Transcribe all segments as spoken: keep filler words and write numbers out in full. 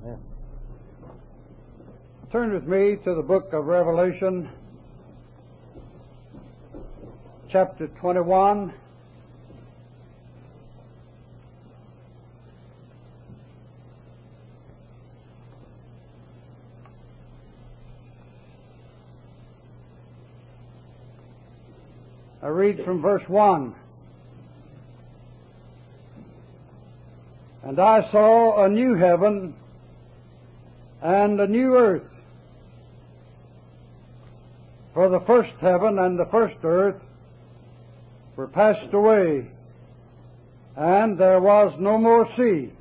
Yeah. Turn with me to the book of Revelation, chapter twenty-one. I read from verse one. And I saw a new heaven and a new earth. For the first heaven and the first earth were passed away, and there was no more sea.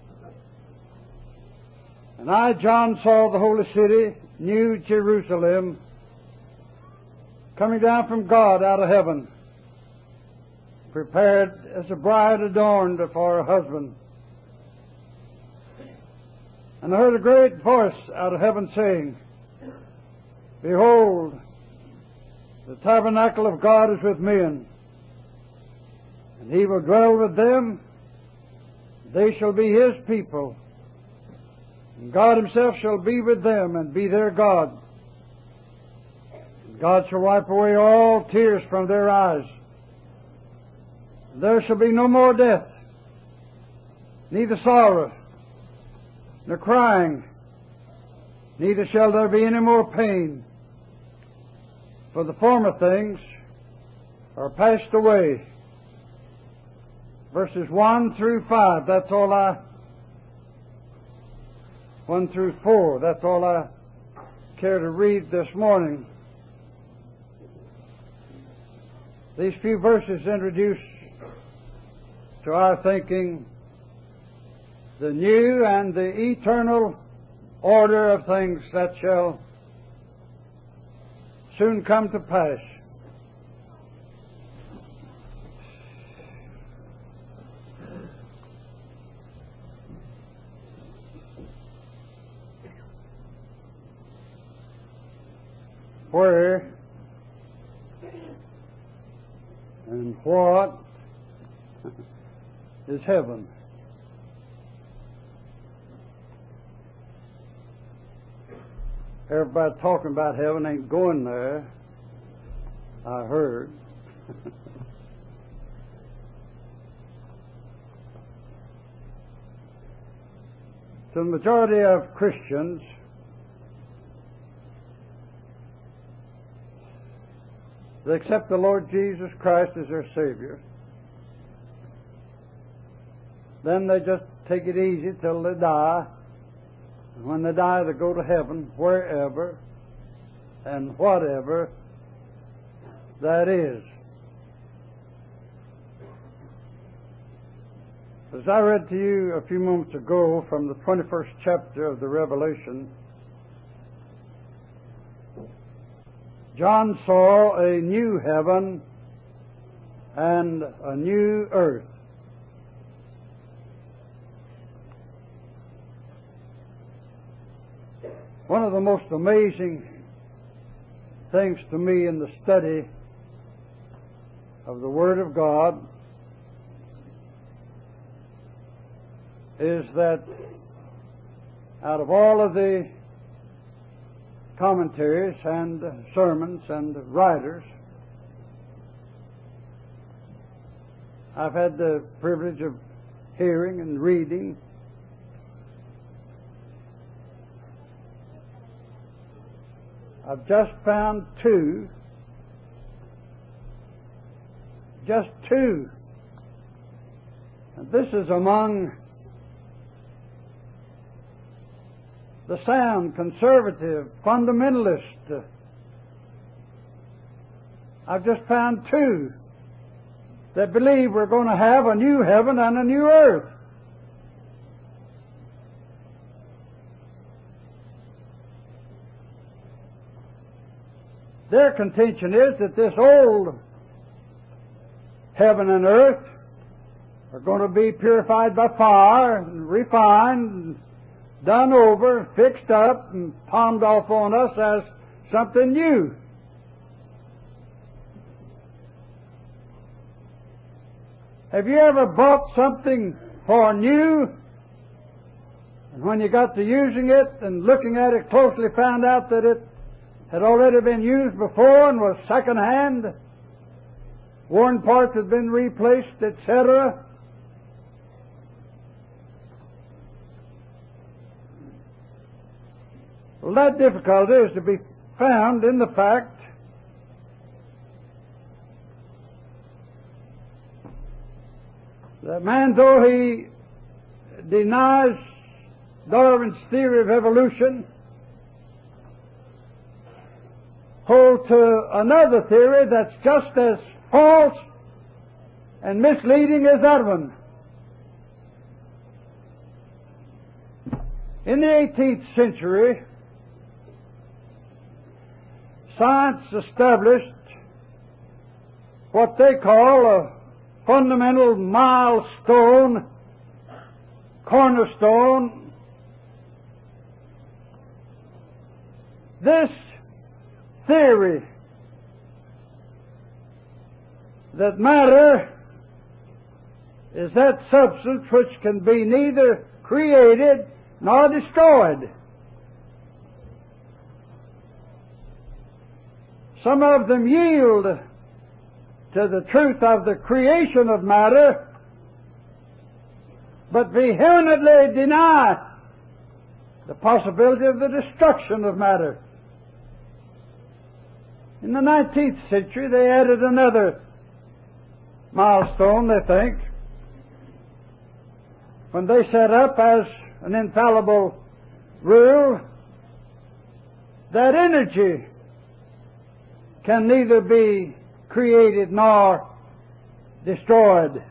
And I, John, saw the holy city, New Jerusalem, coming down from God out of heaven, prepared as a bride adorned for her husband. And I heard a great voice out of heaven saying, Behold, the tabernacle of God is with men, and He will dwell with them. They shall be His people, and God Himself shall be with them and be their God. And God shall wipe away all tears from their eyes. There shall be no more death, neither sorrow, nor crying, neither shall there be any more pain. For the former things are passed away. Verses one through five, that's all I... One through four, that's all I care to read this morning. These few verses introduce to our thinking the new and the eternal order of things that shall soon come to pass. Where and what is heaven? Everybody talking about heaven ain't going there, I heard. To the majority of Christians, they accept the Lord Jesus Christ as their Savior. Then they just take it easy till they die. And when they die, they go to heaven, wherever and whatever that is. As I read to you a few moments ago from the twenty-first chapter of the Revelation, John saw a new heaven and a new earth. One of the most amazing things to me in the study of the Word of God is that out of all of the commentaries and sermons and writers, I've had the privilege of hearing and reading, I've just found two, just two, and this is among the sound, conservative, fundamentalist. I've just found two that believe we're going to have a new heaven and a new earth. Their contention is that this old heaven and earth are going to be purified by fire and refined and done over, fixed up, and palmed off on us as something new. Have you ever bought something for new And when you got to using it and looking at it closely, found out that it had already been used before and was second-hand, worn parts had been replaced, et cetera. Well, that difficulty is to be found in the fact that man, though he denies Darwin's theory of evolution, holds to another theory that's just as false and misleading as that one. In the eighteenth century, science established what they call a fundamental milestone, cornerstone. This theory that matter is that substance which can be neither created nor destroyed. Some of them yield to the truth of the creation of matter, but vehemently deny the possibility of the destruction of matter. In the nineteenth century, they added another milestone, they think, when they set up as an infallible rule that energy can neither be created nor destroyed.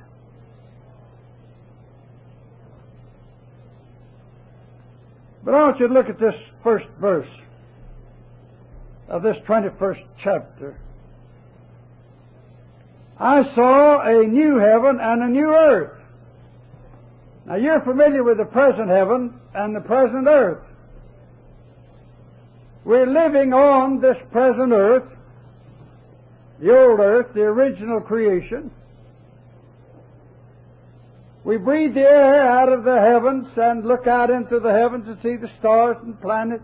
But I want you to look at this first verse of this twenty-first chapter. I saw a new heaven and a new earth. Now you're familiar with the present heaven and the present earth. We're living on this present earth, the old earth, the original creation. We breathe the air out of the heavens and look out into the heavens and see the stars and planets.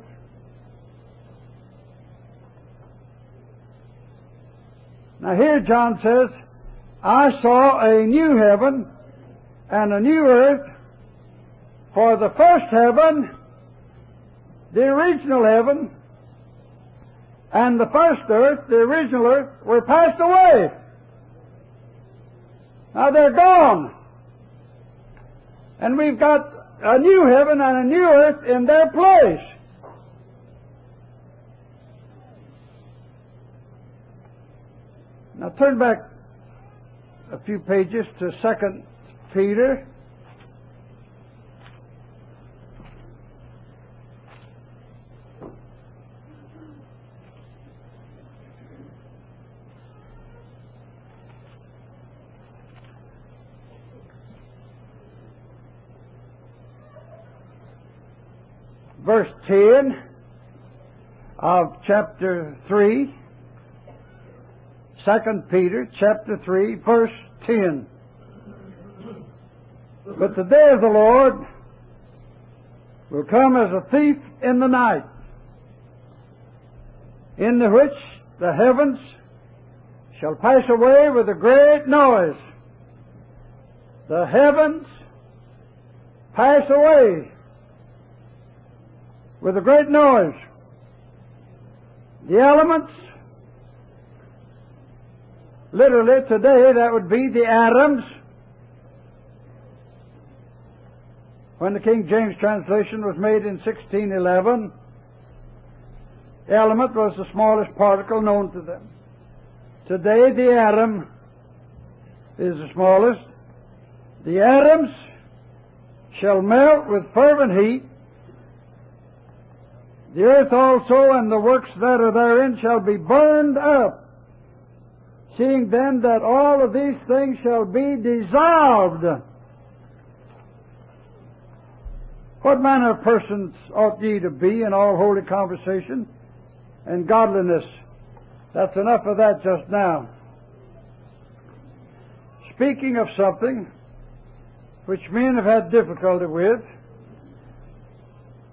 Now here John says, I saw a new heaven and a new earth, for the first heaven, the original heaven, and the first earth, the original earth, were passed away. Now they're gone. And we've got a new heaven and a new earth in their place. Now turn back a few pages to Second Peter. Verse ten of chapter three, Second Peter chapter three, verse ten. But the day of the Lord will come as a thief in the night, in the which the heavens shall pass away with a great noise. The heavens pass away with a great noise. The elements, literally today that would be the atoms. When the King James translation was made in sixteen eleven, the element was the smallest particle known to them. Today the atom is the smallest. The atoms shall melt with fervent heat. The earth also and the works that are therein shall be burned up. Seeing then that all of these things shall be dissolved. What manner of persons ought ye to be in all holy conversation and godliness? That's enough of that just now. Speaking of something which men have had difficulty with,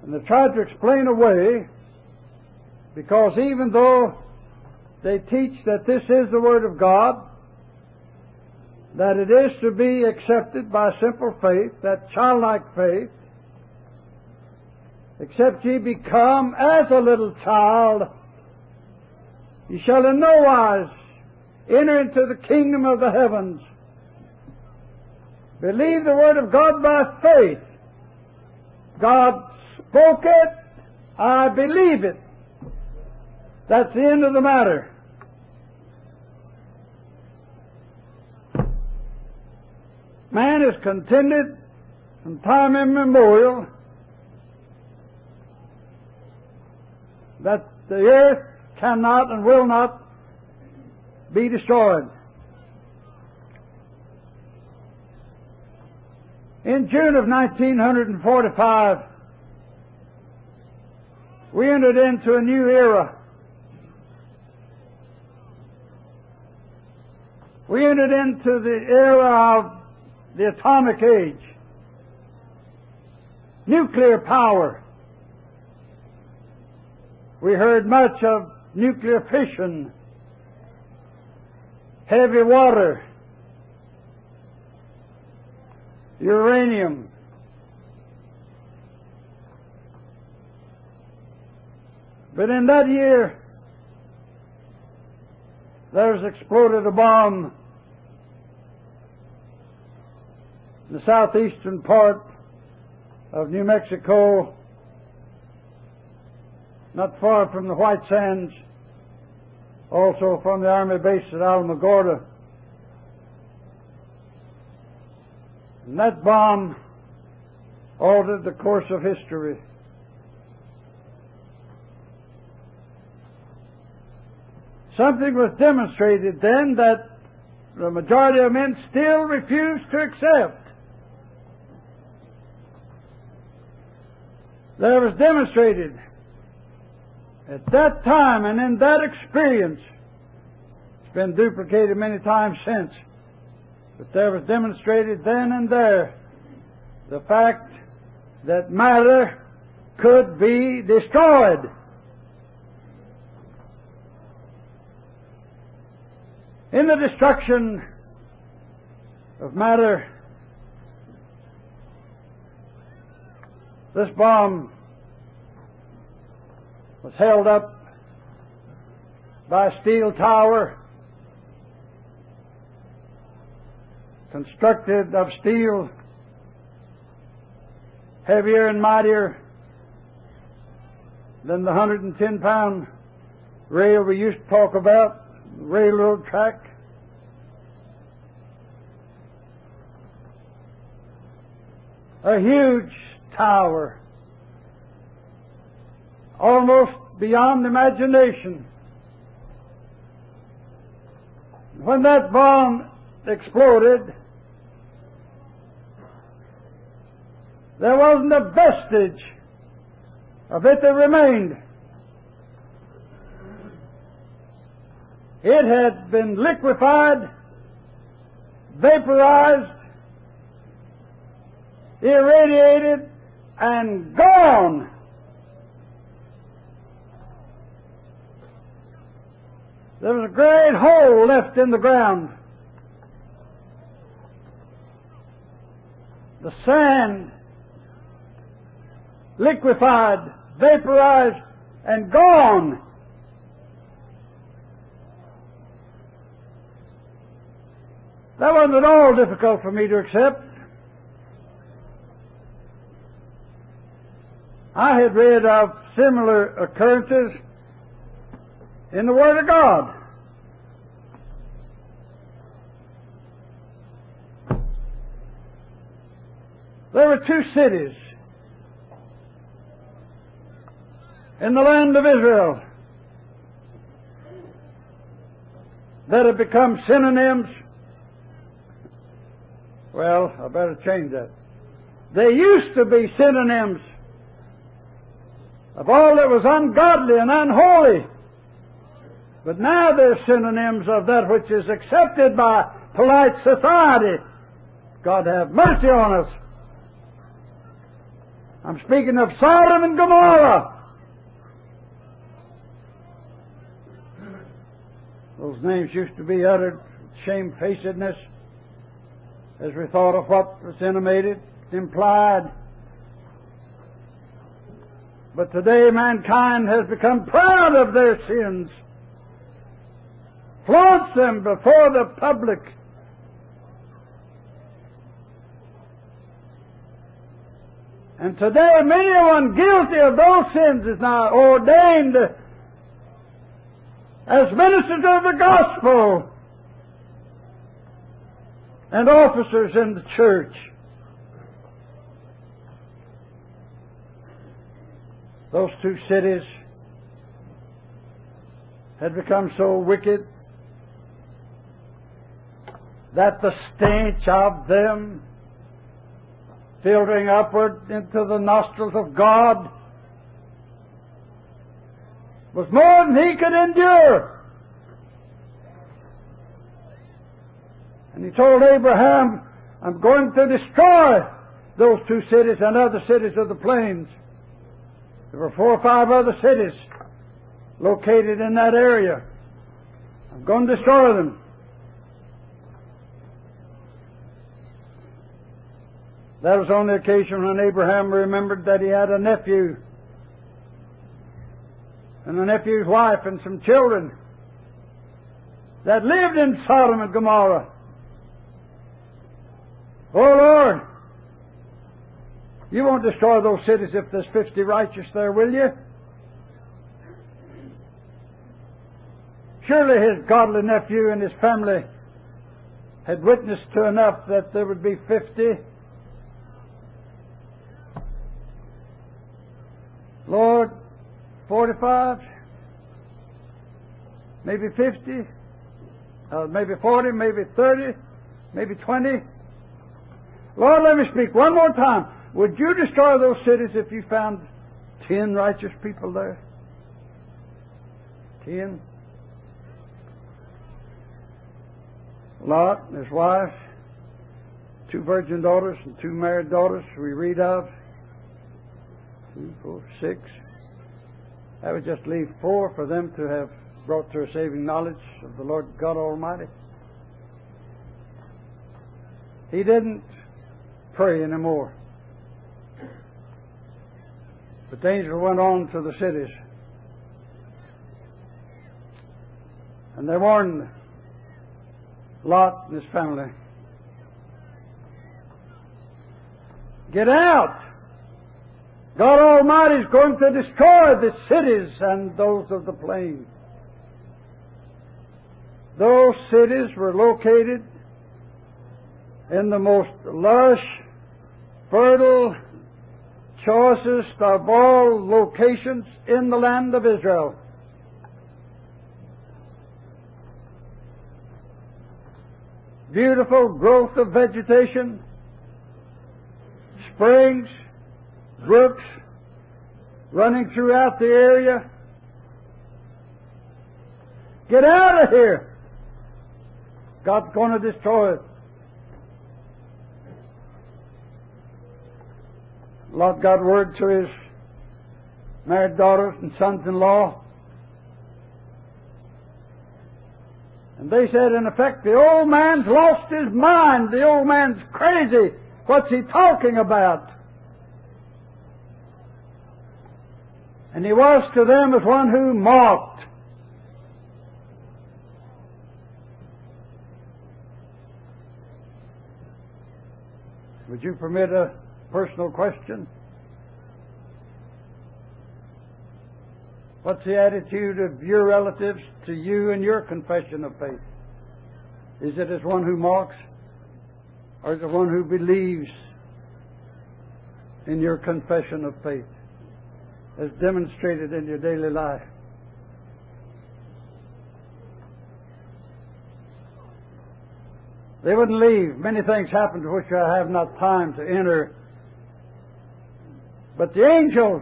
And they tried to explain away, because even though they teach that this is the Word of God, that it is to be accepted by simple faith, that childlike faith, except ye become as a little child, ye shall in no wise enter into the kingdom of the heavens. Believe the Word of God by faith. God spoke it, I believe it. That's the end of the matter. Man has contended from time immemorial that the earth cannot and will not be destroyed. In June of nineteen forty-five, we entered into a new era. We entered into the era of the atomic age, nuclear power. We heard much of nuclear fission, heavy water, uranium. But in that year, there's exploded a bomb in the southeastern part of New Mexico, not far from the White Sands, also from the Army base at Alamogordo. And that bomb altered the course of history. Something was demonstrated then that the majority of men still refuse to accept. There was demonstrated at that time and in that experience, it's been duplicated many times since, but there was demonstrated then and there the fact that matter could be destroyed. In the destruction of matter, this bomb was held up by a steel tower constructed of steel, heavier and mightier than the one hundred ten pound rail we used to talk about, railroad track. A huge tower, almost beyond imagination. When that bomb exploded, there wasn't a vestige of it that remained. It had been liquefied, vaporized, irradiated, and gone. There was a great hole left in the ground. The sand, liquefied, vaporized, and gone. That wasn't at all difficult for me to accept. I had read of similar occurrences in the Word of God. There were two cities in the land of Israel that have become synonyms. Well, I better change that. They used to be synonyms of all that was ungodly and unholy. But now they're synonyms of that which is accepted by polite society. God have mercy on us. I'm speaking of Sodom and Gomorrah. Those names used to be uttered with shamefacedness as we thought of what was intimated, implied. But today mankind has become proud of their sins, flaunts them before the public. And today many a one guilty of those sins is now ordained as ministers of the gospel and officers in the church. Those two cities had become so wicked that the stench of them, filtering upward into the nostrils of God, was more than he could endure. And he told Abraham, I'm going to destroy those two cities and other cities of the plains. There were four or five other cities located in that area. I'm going to destroy them. That was on the occasion when Abraham remembered that he had a nephew and a nephew's wife and some children that lived in Sodom and Gomorrah. Oh Lord, you won't destroy those cities if there's fifty righteous there, will you? Surely his godly nephew and his family had witnessed to enough that there would be fifty. Lord, forty-five, maybe fifty, uh, maybe forty, maybe thirty, maybe twenty. Lord, let me speak one more time. Would you destroy those cities if you found ten righteous people there? Ten? Lot and his wife, two virgin daughters and two married daughters we read of. Two, four, six. That would just leave four for them to have brought to a saving knowledge of the Lord God Almighty. He didn't pray anymore. But the angel went on to the cities. And they warned Lot and his family. Get out! God Almighty is going to destroy the cities and those of the plain. Those cities were located in the most lush, fertile, choicest of all locations in the land of Israel. Beautiful growth of vegetation, springs, brooks running throughout the area. Get out of here! God's going to destroy it. Lot got word to his married daughters and sons-in-law. And they said, in effect, the old man's lost his mind. The old man's crazy. What's he talking about? And he was to them as one who mocked. Would you permit a personal question? What's the attitude of your relatives to you and your confession of faith? Is it as one who mocks, or is it one who believes in your confession of faith, as demonstrated in your daily life? They wouldn't leave. Many things happened to which I have not time to enter. But the angels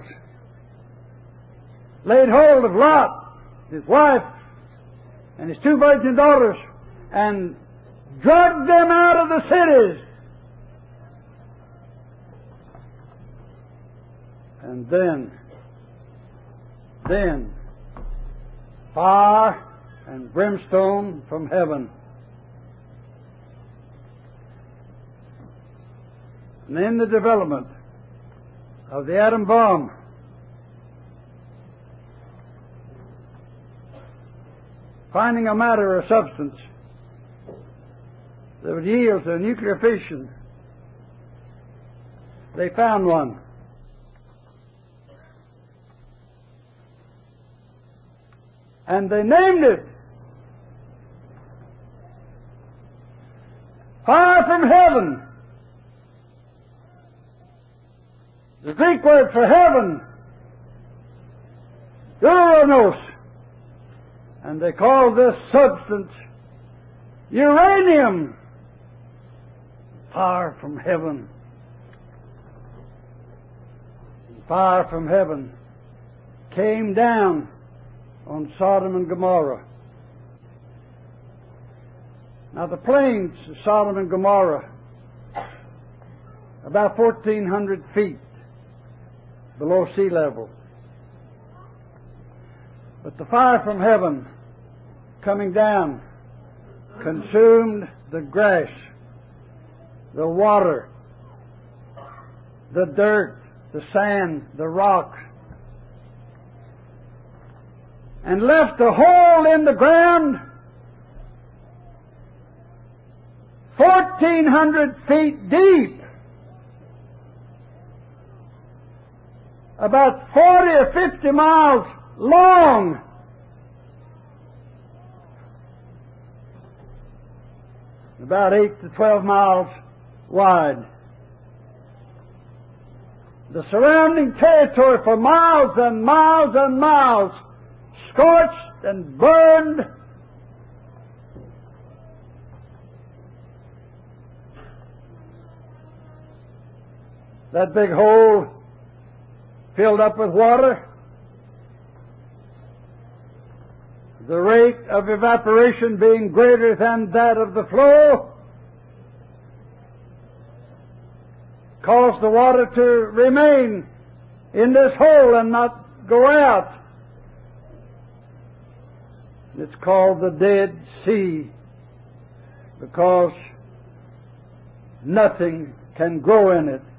laid hold of Lot, his wife, and his two virgin daughters, and dragged them out of the cities. And then, then, fire and brimstone from heaven. And then the development of the atom bomb. Finding a matter or substance that would yield to nuclear fission. They found one. And they named it Fire from Heaven. The Greek word for heaven, Uranos. And they call this substance uranium. Fire from heaven. Fire from heaven came down on Sodom and Gomorrah. Now the plains of Sodom and Gomorrah, about fourteen hundred feet below sea level. But the fire from heaven coming down consumed the grass, the water, the dirt, the sand, the rock, and left a hole in the ground fourteen hundred feet deep, about forty or fifty miles long, about eight to twelve miles wide. The surrounding territory for miles and miles and miles scorched and burned. That big hole filled up with water. The rate of evaporation being greater than that of the flow caused the water to remain in this hole and not go out. It's called the Dead Sea because nothing can grow in it.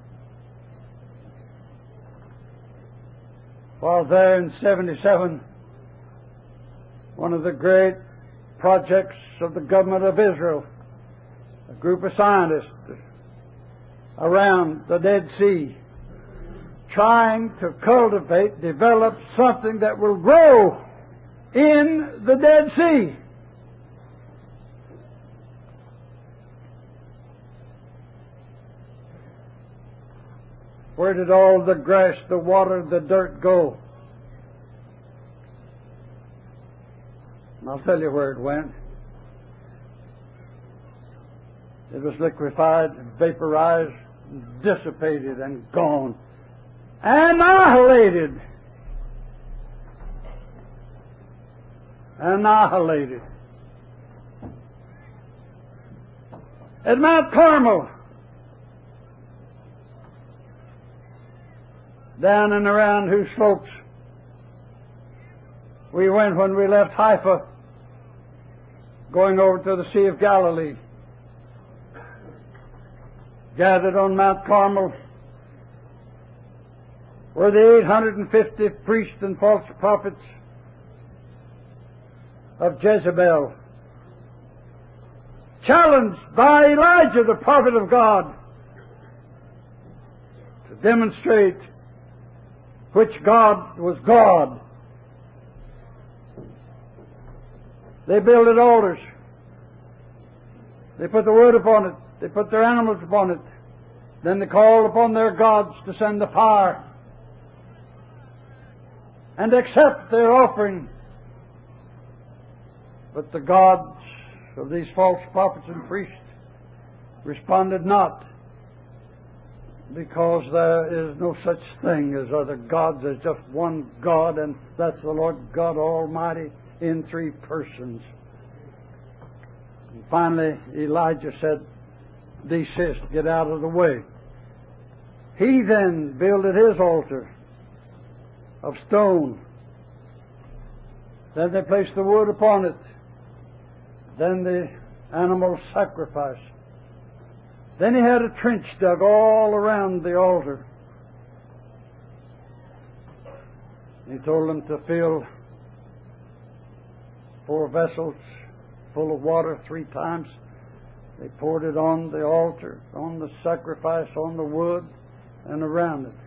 While there in seventy-seven, one of the great projects of the government of Israel, a group of scientists around the Dead Sea, trying to cultivate, develop something that will grow in the Dead Sea. Where did all the grass, the water, the dirt go? And I'll tell you where it went. It was liquefied, vaporized, dissipated, and gone. Annihilated. Annihilated. At Mount Carmel, down and around whose slopes we went when we left Haifa, going over to the Sea of Galilee, gathered on Mount Carmel, were the eight hundred fifty priests and false prophets of Jezebel, challenged by Elijah, the prophet of God, to demonstrate which God was God. They builded altars. They put the wood upon it. They put their animals upon it. Then they called upon their gods to send the fire and accept their offering. But the gods of these false prophets and priests responded not, because there is no such thing as other gods. There's just one God, and that's the Lord God Almighty in three persons. And finally, Elijah said, "Desist, get out of the way." He then builded his altar of stone. Then they placed the wood upon it. Then the animal sacrifice. Then he had a trench dug all around the altar. He told them to fill four vessels full of water three times. They poured it on the altar, on the sacrifice, on the wood, and around it.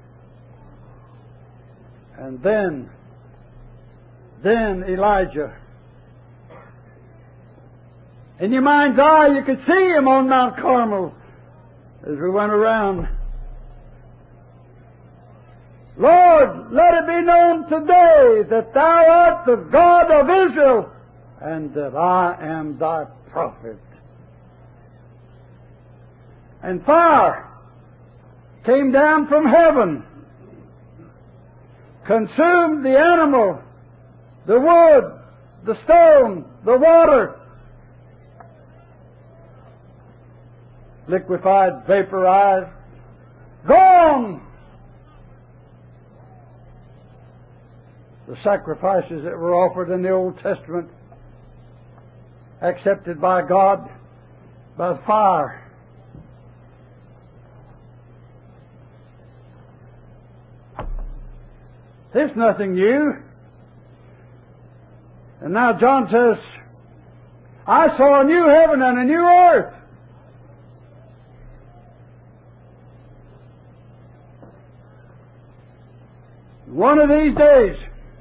And then, then Elijah. In your mind's eye, you could see him on Mount Carmel as we went around. Lord, let it be known today that Thou art the God of Israel, and that I am Thy prophet. And fire came down from heaven, consumed the animal, the wood, the stone, the water, liquefied, vaporized, gone. The sacrifices that were offered in the Old Testament, accepted by God by fire. There's nothing new. And now John says, I saw a new heaven and a new earth. One of these days,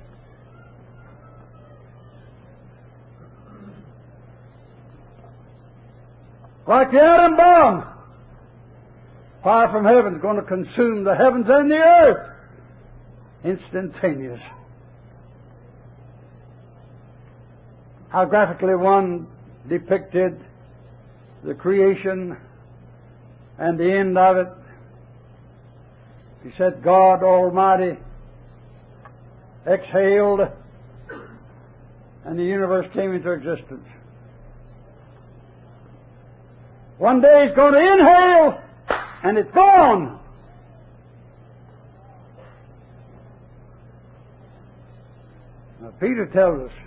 like the atom bomb, fire from heaven is going to consume the heavens and the earth. Instantaneous. How graphically one depicted the creation and the end of it. He said, God Almighty exhaled and the universe came into existence. One day He's going to inhale and it's gone. Now, Peter tells us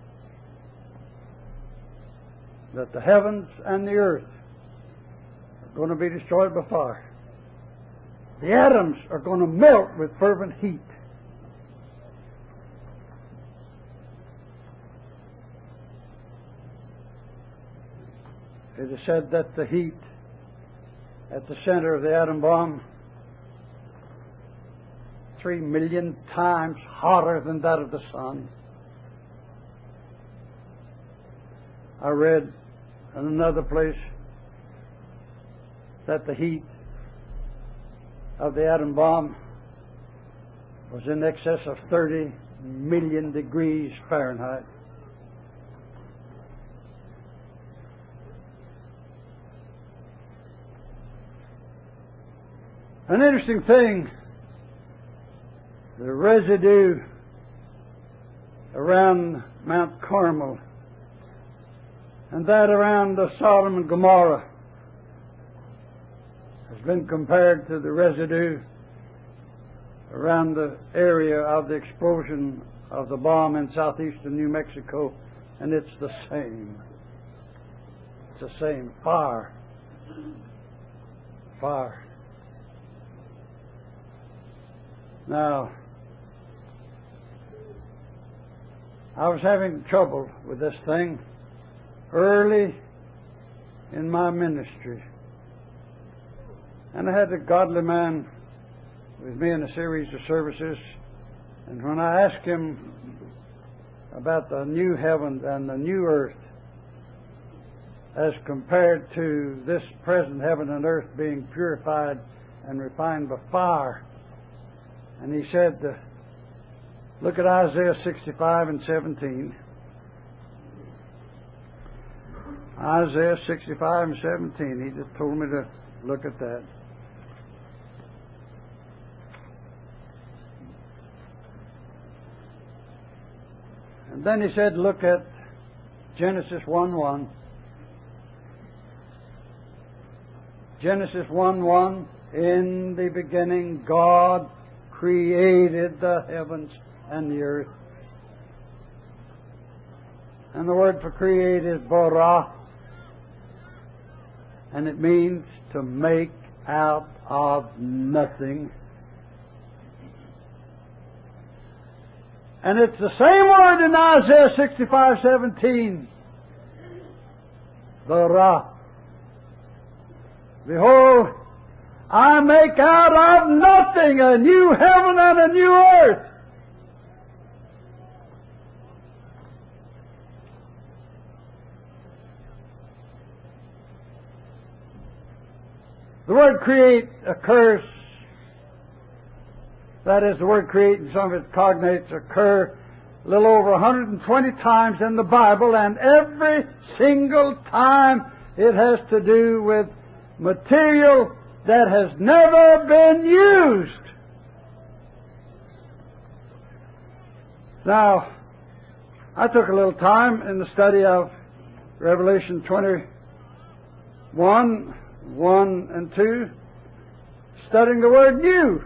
that the heavens and the earth are going to be destroyed by fire. The atoms are going to melt with fervent heat. It is said that the heat at the center of the atom bomb three million times hotter than that of the sun. I read in another place that the heat of the atom bomb was in excess of thirty million degrees Fahrenheit. An interesting thing, the residue around Mount Carmel and that around the Sodom and Gomorrah has been compared to the residue around the area of the explosion of the bomb in southeastern New Mexico, and it's the same. It's the same. Fire. Fire. Now, I was having trouble with this thing early in my ministry. And I had a godly man with me in a series of services. And when I asked him about the new heaven and the new earth as compared to this present heaven and earth being purified and refined by fire, and he said, uh, look at Isaiah sixty-five and seventeen. Isaiah sixty-five and seventeen. He just told me to look at that. And then he said, look at Genesis one one. Genesis one one. In the beginning God created the heavens and the earth. And the word for create is bara, and it means to make out of nothing. And it's the same word in Isaiah sixty-five seventeen. Bara. Behold, I make out of nothing a new heaven and a new earth. The word create occurs, that is, the word create and some of its cognates occur a little over one hundred twenty times in the Bible, and every single time it has to do with material that has never been used. Now, I took a little time in the study of Revelation twenty-one, one and two, studying the word new.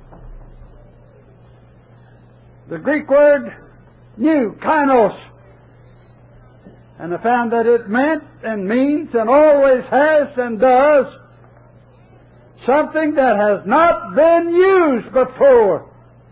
The Greek word new, kainos. And I found that it meant and means and always has and does something that has not been used before.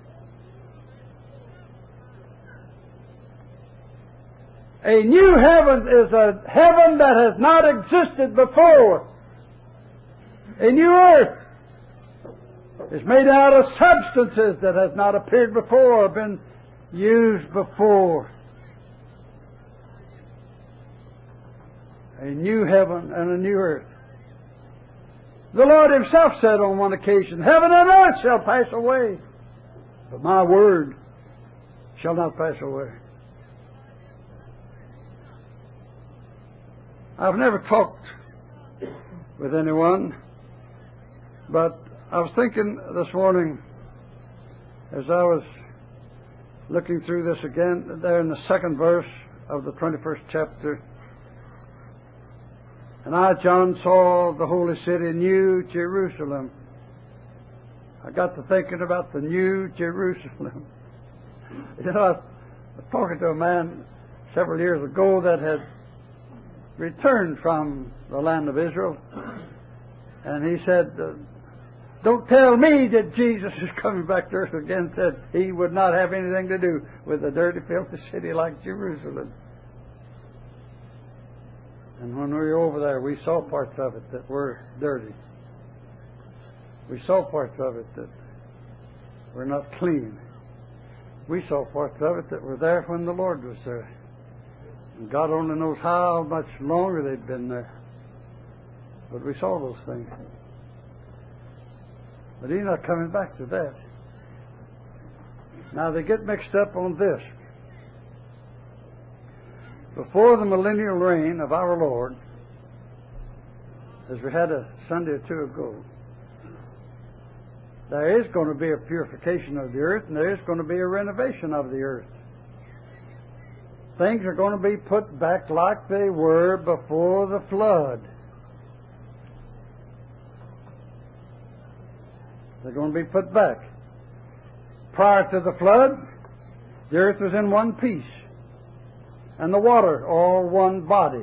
A new heaven is a heaven that has not existed before. A new earth is made out of substances that has not appeared before or been used before. A new heaven and a new earth. The Lord Himself said on one occasion, heaven and earth shall pass away, but my word shall not pass away. I've never talked with anyone, but I was thinking this morning as I was looking through this again, there in the second verse of the twenty-first chapter. And I, John, saw the holy city, New Jerusalem. I got to thinking about the New Jerusalem. You know, I was talking to a man several years ago that had returned from the land of Israel. And he said, don't tell me that Jesus is coming back to earth again. Said he would not have anything to do with a dirty, filthy city like Jerusalem. And when we were over there, we saw parts of it that were dirty. We saw parts of it that were not clean. We saw parts of it that were there when the Lord was there. And God only knows how much longer they'd been there. But we saw those things. But He's not coming back to that. Now they get mixed up on this. Before the millennial reign of our Lord, as we had a Sunday or two ago, there is going to be a purification of the earth, and there is going to be a renovation of the earth. Things are going to be put back like they were before the flood. They're going to be put back. Prior to the flood, the earth was in one piece, and the water all one body.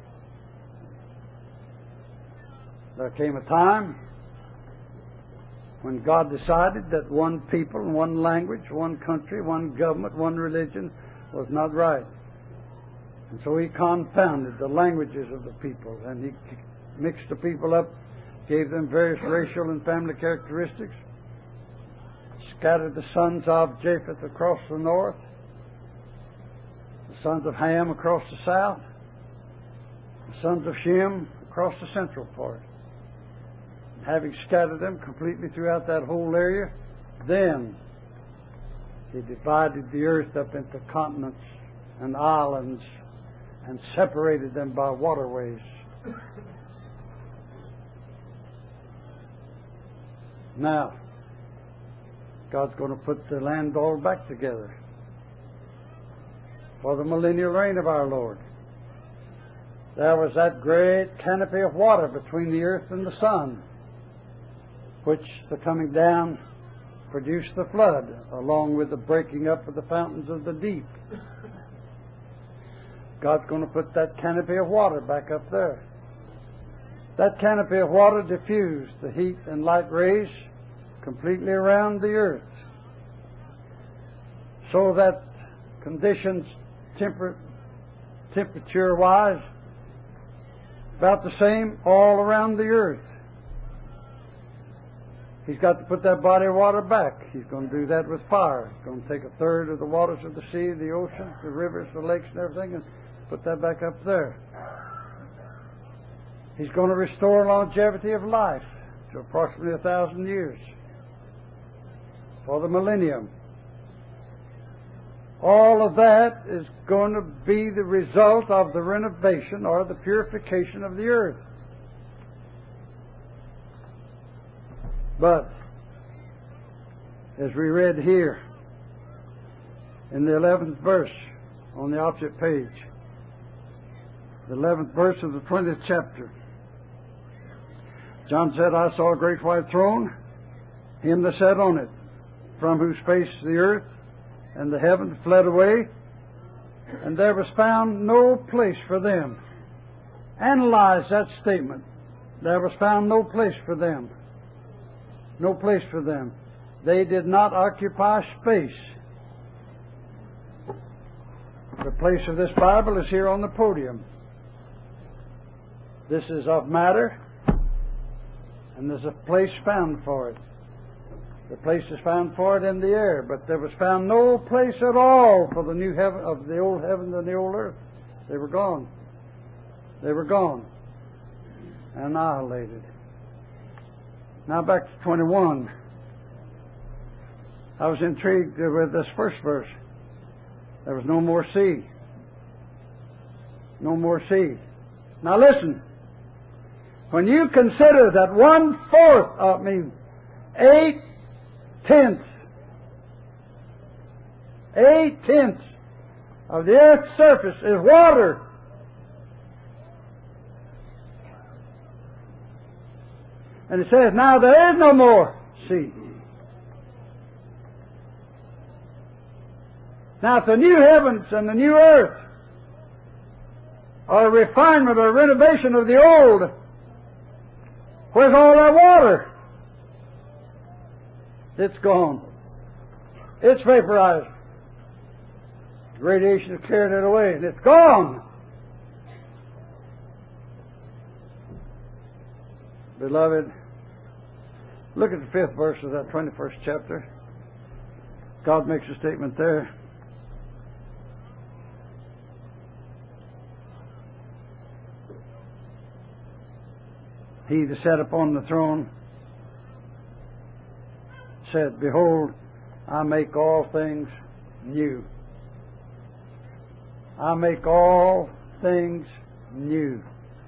There came a time when God decided that one people, one language, one country, one government, one religion was not right. And so He confounded the languages of the people, and He mixed the people up, gave them various racial and family characteristics, scattered the sons of Japheth across the north, the sons of Ham across the south, the sons of Shem across the central part. And having scattered them completely throughout that whole area, then He divided the earth up into continents and islands and separated them by waterways. Now, God's going to put the land all back together for the millennial reign of our Lord. There was that great canopy of water between the earth and the sun, which the coming down produced the flood, along with the breaking up of the fountains of the deep. God's going to put that canopy of water back up there. That canopy of water diffused the heat and light rays completely around the earth, so that conditions temper- temperature-wise about the same all around the earth. He's got to put that body of water back. He's going to do that with fire. He's going to take a third of the waters of the sea, the ocean, the rivers, the lakes, and everything, and put that back up there. He's going to restore longevity of life to approximately a thousand years for the millennium. All of that is going to be the result of the renovation or the purification of the earth. But, as we read here in the eleventh verse on the opposite page, the eleventh verse of the twentieth chapter, John said, I saw a great white throne, him that sat on it, from whose face the earth and the heaven fled away, and there was found no place for them. Analyze that statement. There was found no place for them. No place for them. They did not occupy space. The place of this Bible is here on the podium. This is of matter, and there's a place found for it. The place is found for it in the air, but there was found no place at all for the new heaven of the old heaven and the old earth. They were gone. They were gone. Annihilated. Now back to twenty-one. I was intrigued with this first verse. There was no more sea. No more sea. Now listen. When you consider that one fourth, I mean, eight tenths, eight tenths of the earth's surface is water. And it says, now there is no more sea. Now, if the new heavens and the new earth are a refinement or a renovation of the old, where's all that water? It's gone. It's vaporized. Radiation has cleared it away, and it's gone. Beloved, look at the fifth verse of that twenty-first chapter. God makes a statement there. He that sat upon the throne said, Behold, I make all things new. I make all things new.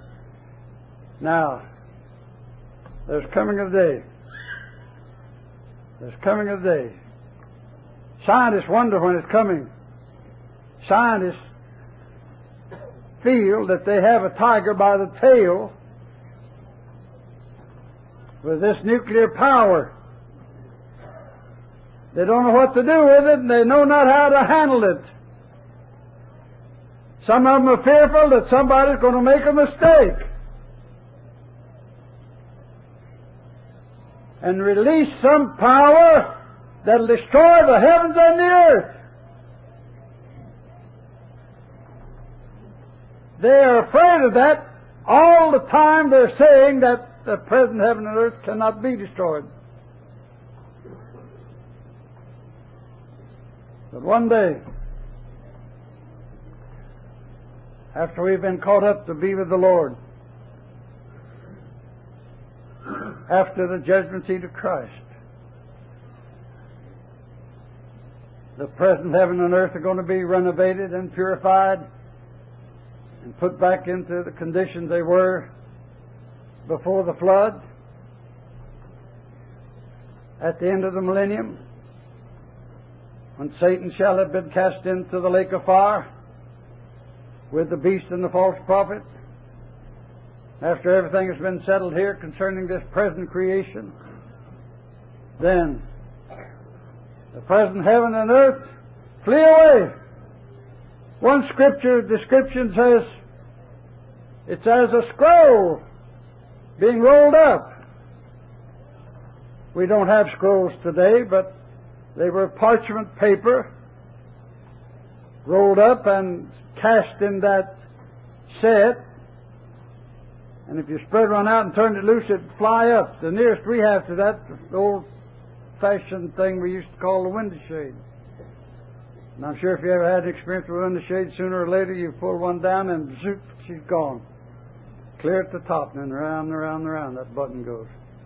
Now, there's coming a day. There's coming a day. Scientists wonder when it's coming. Scientists feel that they have a tiger by the tail with this nuclear power. They don't know what to do with it, and they know not how to handle it. Some of them are fearful that somebody's going to make a mistake and release some power that'll destroy the heavens and the earth. They are afraid of that. All the time they're saying that the present heaven and earth cannot be destroyed. But one day, after we've been caught up to be with the Lord, after the judgment seat of Christ, the present heaven and earth are going to be renovated and purified and put back into the conditions they were before the flood. At the end of the millennium, when Satan shall have been cast into the lake of fire with the beast and the false prophet, after everything has been settled here concerning this present creation, then The present heaven and earth flee away. One scripture description says it's as a scroll being rolled up. We don't have scrolls today, but they were parchment paper rolled up and cast in that set. And if you spread one out and turned it loose, it'd fly up. The nearest we have to that, the old-fashioned thing we used to call the window shade. And I'm sure if you ever had an experience with a window shade, sooner or later you pull one down and zoop, she's gone. Clear at the top, and then around and around and around that button goes.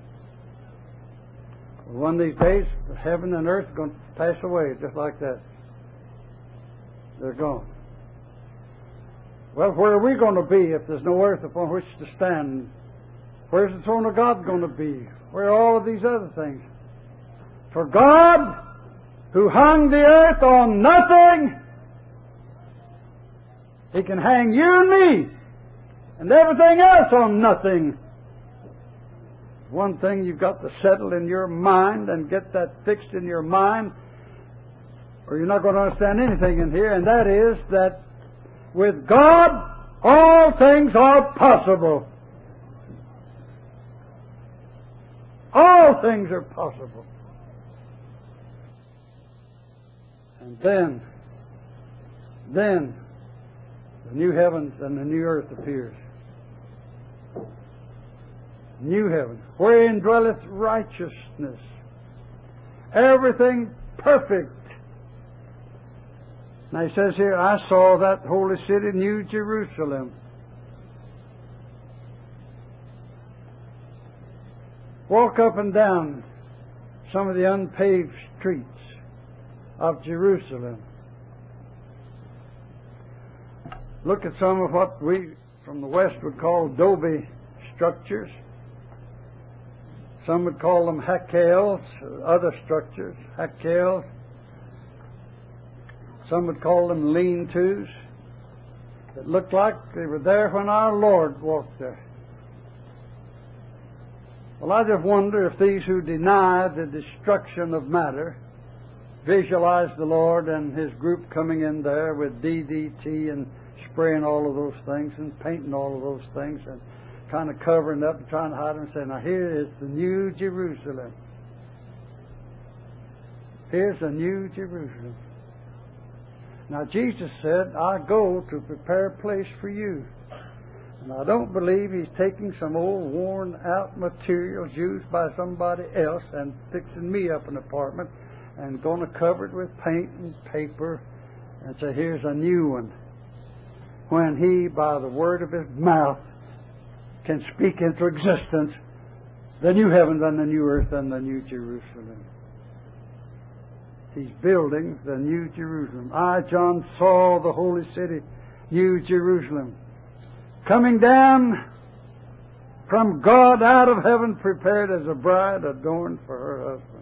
Well, one of these days, heaven and earth are going to pass away just like that. They're gone. Well, where are we going to be if there's no earth upon which to stand? Where's the throne of God going to be? Where are all of these other things? For God, who hung the earth on nothing, He can hang you and me and everything else on nothing. One thing you've got to settle in your mind and get that fixed in your mind, or you're not going to understand anything in here, and that is that with God, all things are possible. All things are possible. And then, then, the new heavens and the new earth appears. New heaven, wherein dwelleth righteousness. Everything perfect. Now he says here, I saw that holy city, New Jerusalem. Walk up and down some of the unpaved streets of Jerusalem. Look at some of what we from the West would call adobe structures. Some would call them hackels, other structures, hackels. Some would call them lean-tos that looked like they were there when our Lord walked there. Well, I just wonder if these who deny the destruction of matter visualize the Lord and His group coming in there with D D T and spraying all of those things and painting all of those things and kind of covering up and trying to hide them and saying, now here is the New Jerusalem. Here's the New Jerusalem. Now Jesus said, I go to prepare a place for you. And I don't believe He's taking some old worn out materials used by somebody else and fixing me up an apartment and going to cover it with paint and paper and say, here's a new one. When He, by the word of His mouth, can speak into existence the new heavens and the new earth and the new Jerusalem. He's building the new Jerusalem. I, John, saw the holy city, New Jerusalem, coming down from God out of heaven, prepared as a bride adorned for her husband.